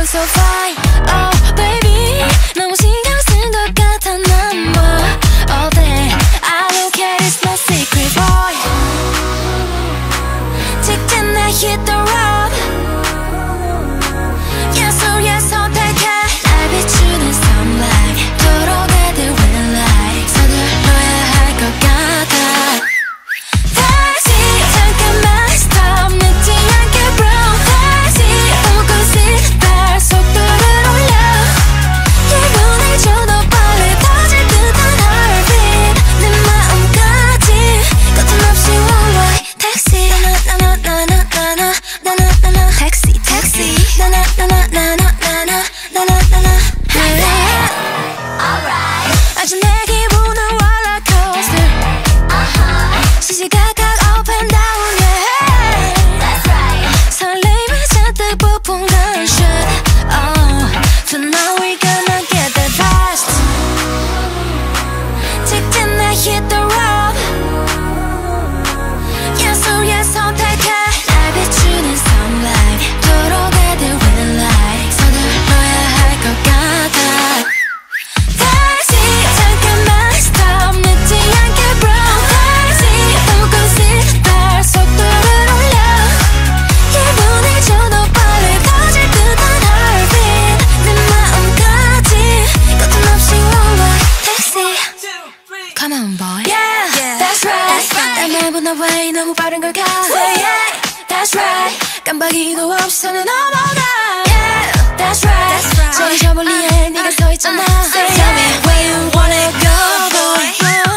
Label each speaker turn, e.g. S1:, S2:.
S1: so fine. Oh baby, 너무 신경 쓴 것 같아 난 뭐 all day. I don't care, it's no secret boy. 직진 내 hit the road. Yes or yes 선택해. 날 비추는 sunlight. 도로가 될 red light. 서둘러야 할 것 같아. 다시 잠깐만 stop. 늦지 않게 bro. 다시 focus 달 속도를 올려. 1분을 줘도 빨리 터질 듯한 heartbeat. 내 마음까지 거침없이 worldwide. 택시 나나나나나나나나나나 택시 택시 나나나나나나나나나나나 아주 내 기분은 rollercoaster. 시시각각 up and down yeah. 설레임을 잔뜩 부푼 gunshot. Tonight we gonna get that fast. 직진 내 hit the road. Yes or yes 선택해. 날 비추는 sunlight. 도로가 될 red light. 서둘러야 할 것 같아. 다시 잠깐만 stop. 늦지 않게 bro. 다시 focus 달 속도를 올려. 1분을 줘도 빨리 터질 듯한 heartbeat. 내 마음까지 거침없이 worldwide. 택시 Come on boy. Yeah, that's right. 날보다 왜 너무 빠른 걸까? Say yeah, that's right. 깜빡이도 없이 선을 넘어가. Yeah, that's right. 저기 저 멀리에 네가 서 있잖아. Say tell me where you wanna go boy.